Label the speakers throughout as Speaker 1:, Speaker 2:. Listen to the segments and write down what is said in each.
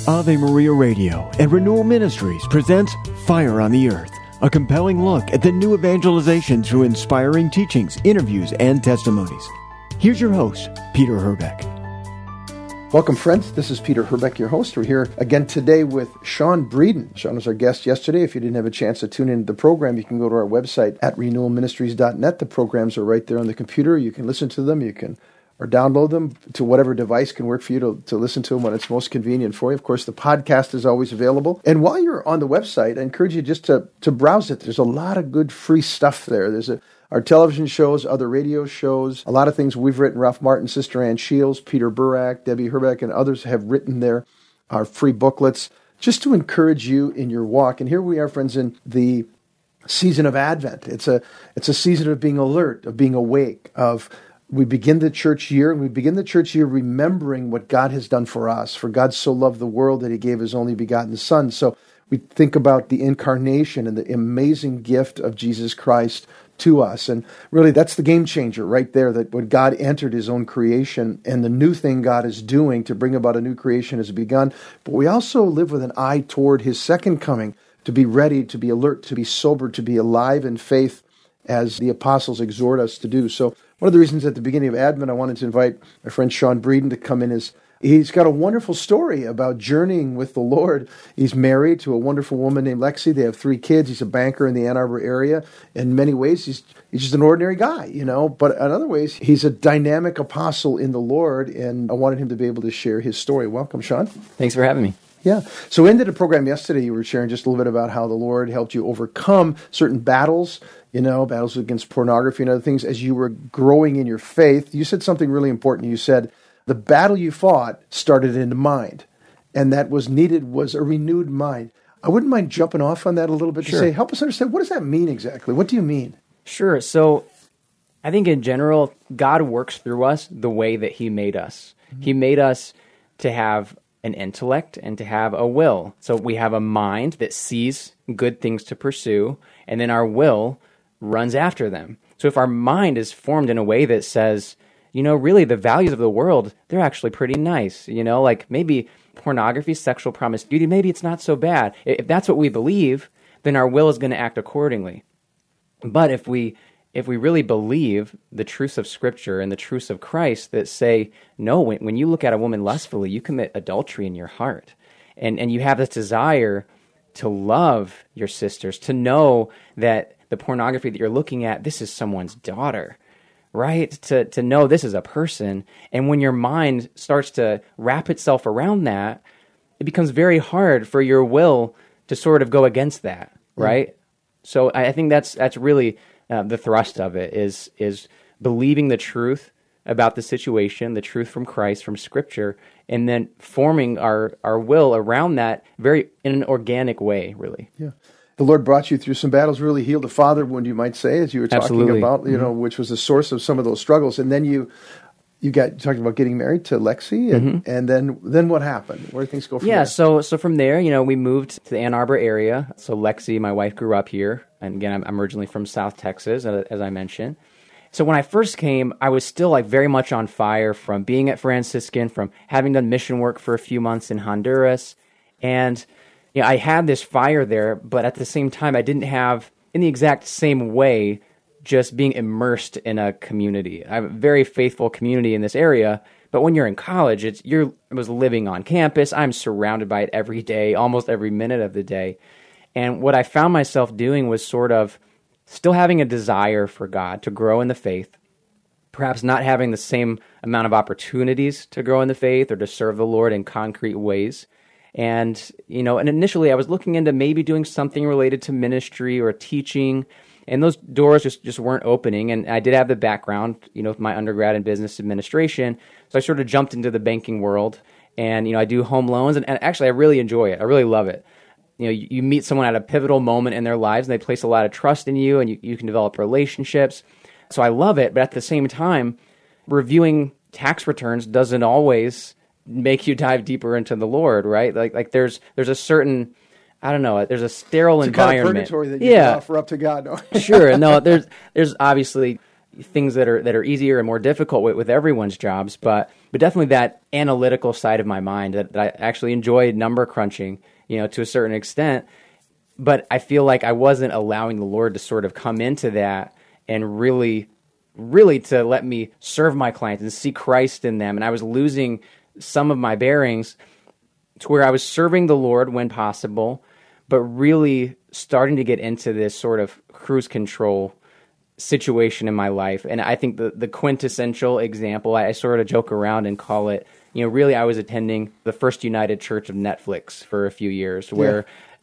Speaker 1: Ave Maria Radio and Renewal Ministries presents Fire on the Earth, a compelling look at the new evangelization through inspiring teachings, interviews, and testimonies. Here's your host, Peter Herbeck.
Speaker 2: Welcome, friends. This is Peter Herbeck, your host. We're here again today with Sean Breeden. Sean was our guest yesterday. If you didn't have a chance to tune into the program, you can go to our website at renewalministries.net. The programs are right there on the computer. You can listen to them. You can or download them to whatever device can work for you to listen to them when it's most convenient for you. Of course, the podcast is always available. And while you're on the website, I encourage you just to browse it. There's a lot of good free stuff there. There's our television shows, other radio shows, a lot of things we've written. Ralph Martin, Sister Ann Shields, Peter Burak, Debbie Herbeck, and others have written there. Our free booklets, just to encourage you in your walk. And here we are, friends, in the season of Advent. It's a season of being alert, of being awake, we begin the church year, and we begin the church year remembering what God has done for us. For God so loved the world that he gave his only begotten Son. So we think about the incarnation and the amazing gift of Jesus Christ to us. And really, that's the game changer right there, that when God entered his own creation and the new thing God is doing to bring about a new creation has begun. But we also live with an eye toward his second coming, to be ready, to be alert, to be sober, to be alive in faith, as the apostles exhort us to do. So one of the reasons at the beginning of Advent I wanted to invite my friend Sean Breeden to come in is he's got a wonderful story about journeying with the Lord. He's married to a wonderful woman named Lexi. They have 3 kids. He's a banker in the Ann Arbor area. In many ways, he's just an ordinary guy, But in other ways, he's a dynamic apostle in the Lord, and I wanted him to be able to share his story. Welcome, Sean.
Speaker 3: Thanks for having me.
Speaker 2: Yeah. So we ended the program yesterday. You were sharing just a little bit about how the Lord helped you overcome certain battles, battles against pornography and other things as you were growing in your faith. You said something really important. You said the battle you fought started in the mind, and that was needed was a renewed mind. I wouldn't mind jumping off on that a little bit to say, help us understand, what does that mean exactly? What do you mean?
Speaker 3: Sure. So I think in general, God works through us the way that he made us. Mm-hmm. He made us to have an intellect and to have a will. So we have a mind that sees good things to pursue, and then our will runs after them. So if our mind is formed in a way that says, really the values of the world, they're actually pretty nice, like maybe pornography, sexual promiscuity, maybe it's not so bad. If that's what we believe, then our will is going to act accordingly. But if we really believe the truths of Scripture and the truths of Christ that say, no, when you look at a woman lustfully, you commit adultery in your heart. And you have this desire to love your sisters, to know that the pornography that you're looking at, this is someone's daughter, right? To know this is a person. And when your mind starts to wrap itself around that, it becomes very hard for your will to sort of go against that, right? So I think that's really the thrust of it is believing the truth about the situation, the truth from Christ, from Scripture, and then forming our will around that in an organic way, really. Yeah.
Speaker 2: The Lord brought you through some battles, really healed a father wound, you might say, as you were talking about, which was the source of some of those struggles. And then you got talking about getting married to Lexi, and then what happened? Where did things go from there?
Speaker 3: Yeah, so from there, we moved to the Ann Arbor area. So Lexi, my wife, grew up here. And again, I'm originally from South Texas, as I mentioned. So when I first came, I was still very much on fire from being at Franciscan, from having done mission work for a few months in Honduras. And I had this fire there, but at the same time, I didn't have, in the exact same way, just being immersed in a community. I have a very faithful community in this area, but when you're in college, I was living on campus. I'm surrounded by it every day, almost every minute of the day. And what I found myself doing was sort of still having a desire for God to grow in the faith, perhaps not having the same amount of opportunities to grow in the faith or to serve the Lord in concrete ways. And initially I was looking into maybe doing something related to ministry or teaching, and those doors just weren't opening. And I did have the background, with my undergrad in business administration, so I sort of jumped into the banking world. And, I do home loans, and actually I really enjoy it. I really love it. You meet someone at a pivotal moment in their lives, and they place a lot of trust in you, and you can develop relationships. So I love it, but at the same time, reviewing tax returns doesn't always make you dive deeper into the Lord, right? Like there's a certain, I don't know, there's a sterile environment.
Speaker 2: It's a kind of purgatory that you can offer up to God. No?
Speaker 3: Sure. No, there's obviously things that are easier and more difficult with everyone's jobs, but definitely that analytical side of my mind that I actually enjoy number crunching, to a certain extent. But I feel like I wasn't allowing the Lord to sort of come into that and really to let me serve my clients and see Christ in them. And I was losing some of my bearings to where I was serving the Lord when possible, but really starting to get into this sort of cruise control situation in my life. And I think the quintessential example, I sort of joke around and call it, really I was attending the First United Church of Netflix for a few years where,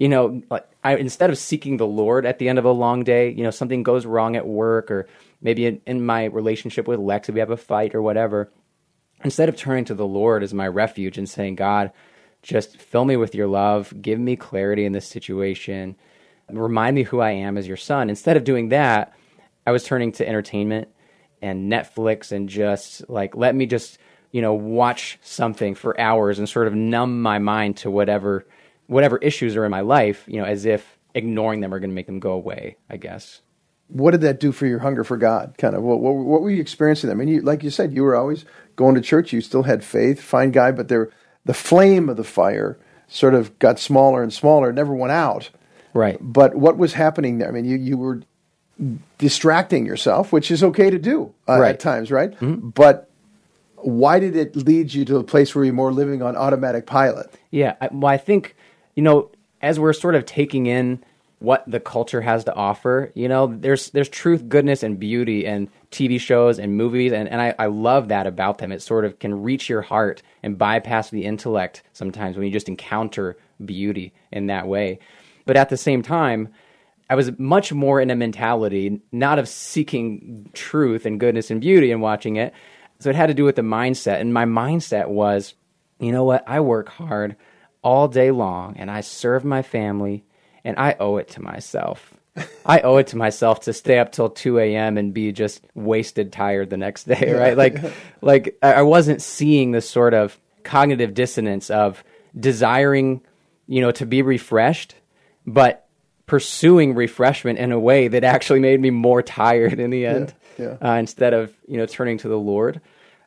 Speaker 3: instead of seeking the Lord at the end of a long day, something goes wrong at work, or maybe in my relationship with Lexi, we have a fight or whatever. Instead of turning to the Lord as my refuge and saying, God, just fill me with your love, give me clarity in this situation, remind me who I am as your son. Instead of doing that, I was turning to entertainment and Netflix and just let me just, watch something for hours and sort of numb my mind to whatever issues are in my life, as if ignoring them are going to make them go away, I guess.
Speaker 2: What did that do for your hunger for God? Kind of, what were you experiencing? I mean, like you said, you were always going to church. You still had faith, fine guy, but the flame of the fire sort of got smaller and smaller. It never went out.
Speaker 3: Right.
Speaker 2: But what was happening there? I mean, you were distracting yourself, which is okay to do at times, right? Mm-hmm. But why did it lead you to a place where you're more living on automatic pilot?
Speaker 3: Yeah, I think, as we're sort of taking in what the culture has to offer, there's truth, goodness, and beauty in TV shows and movies, and I love that about them. It sort of can reach your heart and bypass the intellect sometimes when you just encounter beauty in that way. But at the same time, I was much more in a mentality, not of seeking truth and goodness and beauty and watching it. So it had to do with the mindset. And my mindset was, you know what? I work hard all day long and I serve my family and I owe it to myself. I owe it to myself to stay up till 2 a.m. and be just wasted tired the next day, right? Like I wasn't seeing this sort of cognitive dissonance of desiring, to be refreshed, but pursuing refreshment in a way that actually made me more tired in the end, instead of, turning to the Lord.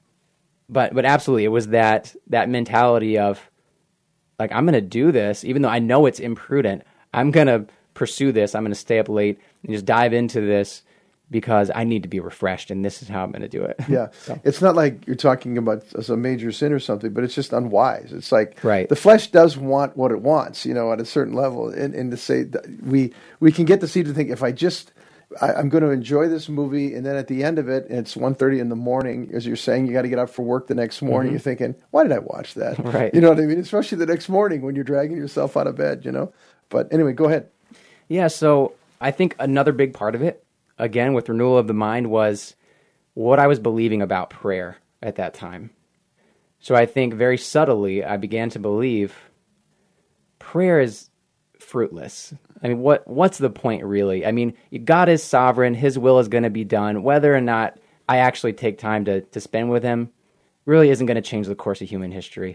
Speaker 3: But absolutely, it was that mentality of, I'm going to do this, even though I know it's imprudent. I'm going to pursue this. I'm going to stay up late and just dive into this because I need to be refreshed, and this is how I'm going to do it.
Speaker 2: Yeah. So. It's not like you're talking about as a major sin or something, but it's just unwise. It's like the flesh does want what it wants, at a certain level. And to say that we can get deceived to think if I'm going to enjoy this movie, and then at the end of it, it's 1:30 in the morning, as you're saying, you got to get up for work the next morning. Mm-hmm. You're thinking, why did I watch that?
Speaker 3: Right.
Speaker 2: You know what I mean? Especially the next morning when you're dragging yourself out of bed, But anyway, go ahead.
Speaker 3: Yeah, so I think another big part of it, again, with renewal of the mind, was what I was believing about prayer at that time. So I think very subtly, I began to believe prayer is fruitless. I mean, what's the point, really? I mean, God is sovereign. His will is going to be done. Whether or not I actually take time to spend with him really isn't going to change the course of human history.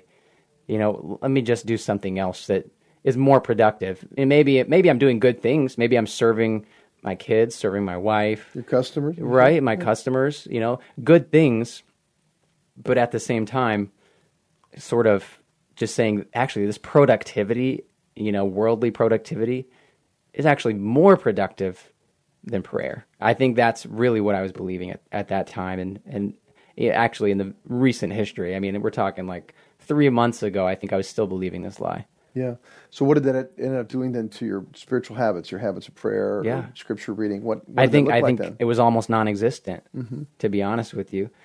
Speaker 3: Let me just do something else that is more productive. And maybe I'm doing good things. Maybe I'm serving my kids, serving my wife.
Speaker 2: Your customers.
Speaker 3: Right, my customers, good things. But at the same time, sort of just saying, actually, this productivity, worldly productivity, is actually more productive than prayer. I think that's really what I was believing at that time. And actually in the recent history, I mean, we're talking 3 months ago, I think I was still believing this lie.
Speaker 2: Yeah. So what did that end up doing then to your spiritual habits, your habits of prayer, or scripture reading? What
Speaker 3: I think
Speaker 2: then?
Speaker 3: It was almost non-existent, to be honest with you.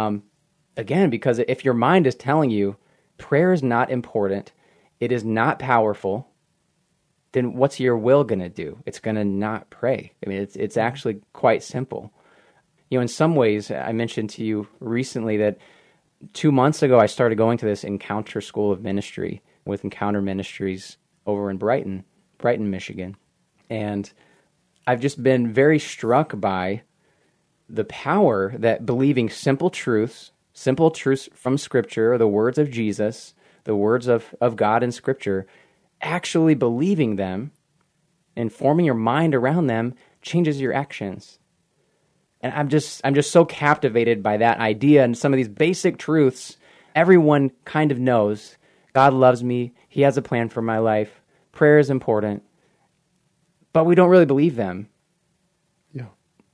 Speaker 3: Again, because if your mind is telling you prayer is not important, it is not powerful, then what's your will going to do? It's going to not pray. I mean, it's actually quite simple. In some ways, I mentioned to you recently that 2 months ago, I started going to this Encounter School of Ministry with Encounter Ministries over in Brighton, Michigan. And I've just been very struck by the power that believing simple truths from Scripture, the words of Jesus, the words of God in Scripture, actually believing them and forming your mind around them changes your actions. And I'm just so captivated by that idea and some of these basic truths everyone kind of knows. God loves me. He has a plan for my life. Prayer is important. But we don't really believe them.
Speaker 2: Yeah.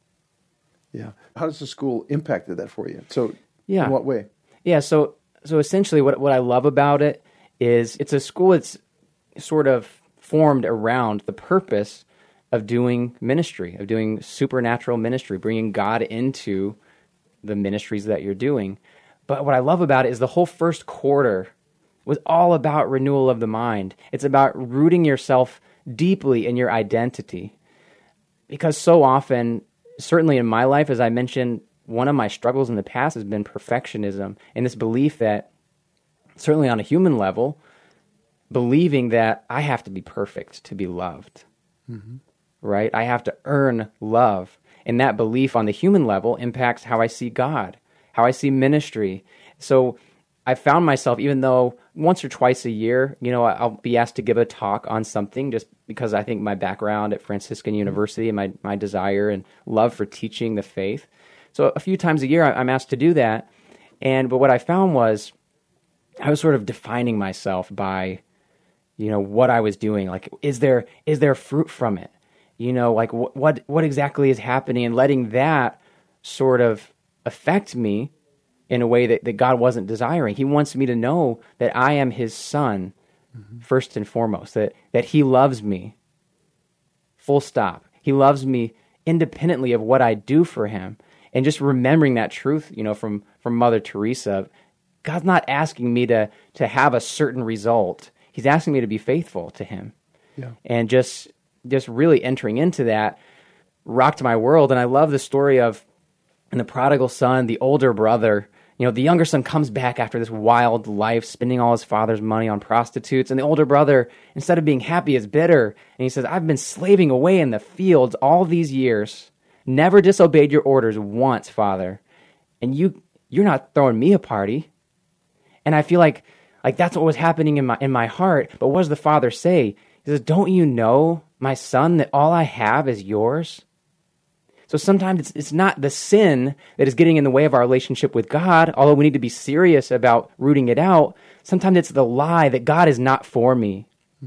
Speaker 2: Yeah. How does the school impacted that for you? So
Speaker 3: Yeah.
Speaker 2: in what way?
Speaker 3: Yeah, so essentially what I love about it is it's a school that's sort of formed around the purpose of doing ministry, of doing supernatural ministry, bringing God into the ministries that you're doing. But what I love about it is the whole first quarter was all about renewal of the mind. It's about rooting yourself deeply in your identity. Because so often, certainly in my life, as I mentioned, one of my struggles in the past has been perfectionism and this belief that, certainly on a human level, believing that I have to be perfect to be loved, right? I have to earn love. And that belief on the human level impacts how I see God, how I see ministry. So I found myself, even though once or twice a year, I'll be asked to give a talk on something just because I think my background at Franciscan University and my desire and love for teaching the faith. So a few times a year, I'm asked to do that. But what I found was I was sort of defining myself by, what I was doing. Like, is there fruit from it? Like what exactly is happening, and letting that sort of affect me in a way that God wasn't desiring. He wants me to know that I am his son, first and foremost, that he loves me, full stop. He loves me independently of what I do for him. And just remembering that truth, from Mother Teresa, God's not asking me to have a certain result. He's asking me to be faithful to him.
Speaker 2: Yeah.
Speaker 3: And just really entering into that rocked my world. And I love the story of in the prodigal son, the older brother, the younger son comes back after this wild life, spending all his father's money on prostitutes. And the older brother, instead of being happy, is bitter. And he says, I've been slaving away in the fields all these years, never disobeyed your orders once, Father. And you're not throwing me a party. And I feel like that's what was happening in my heart. But what does the father say? He says, don't you know, my son, that all I have is yours? So sometimes it's not the sin that is getting in the way of our relationship with God, although we need to be serious about rooting it out. Sometimes it's the lie that God is not for me.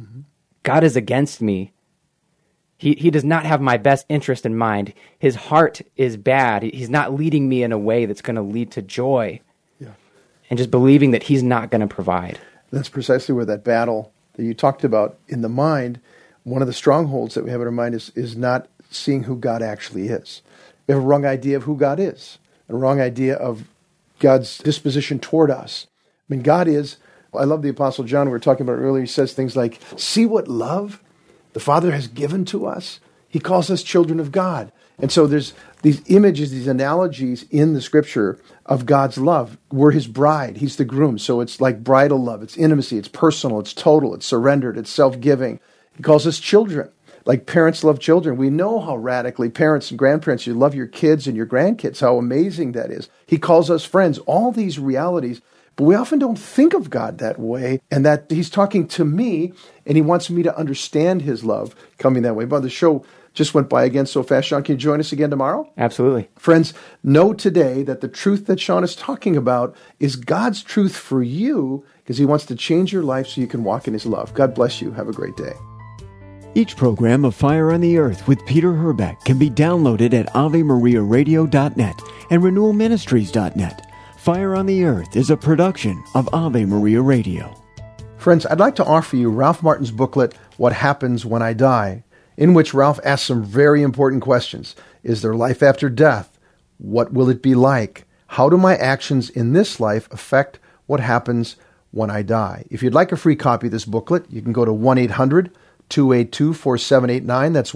Speaker 3: God is against me. He does not have my best interest in mind. His heart is bad. He's not leading me in a way that's going to lead to joy.
Speaker 2: Yeah.
Speaker 3: And just believing that he's not going to provide.
Speaker 2: That's precisely where that battle that you talked about in the mind, one of the strongholds that we have in our mind is not seeing who God actually is. We have a wrong idea of who God is, a wrong idea of God's disposition toward us. I mean, God is, I love the Apostle John, we were talking about earlier, he says things like, see what love the Father has given to us. He calls us children of God. And so there's these images, these analogies in the Scripture of God's love. We're his bride. He's the groom. So it's like bridal love. It's intimacy. It's personal. It's total. It's surrendered. It's self-giving. He calls us children. Like parents love children. We know how radically parents and grandparents, you love your kids and your grandkids, how amazing that is. He calls us friends. All these realities. But we often don't think of God that way, and that he's talking to me, and he wants me to understand his love coming that way. But the show just went by again so fast. Sean, can you join us again tomorrow?
Speaker 3: Absolutely.
Speaker 2: Friends, know today that the truth that Sean is talking about is God's truth for you, because he wants to change your life so you can walk in his love. God bless you. Have a great day.
Speaker 1: Each program of Fire on the Earth with Peter Herbeck can be downloaded at AveMariaRadio.net and RenewalMinistries.net. Fire on the Earth is a production of Ave Maria Radio.
Speaker 2: Friends, I'd like to offer you Ralph Martin's booklet, What Happens When I Die, in which Ralph asks some very important questions. Is there life after death? What will it be like? How do my actions in this life affect what happens when I die? If you'd like a free copy of this booklet, you can go to 1-800-282-4789. That's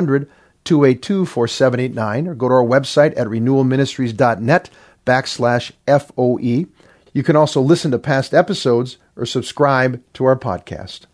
Speaker 2: 1-800-282-4789. Or go to our website at renewalministries.net/FOE. You can also listen to past episodes or subscribe to our podcast.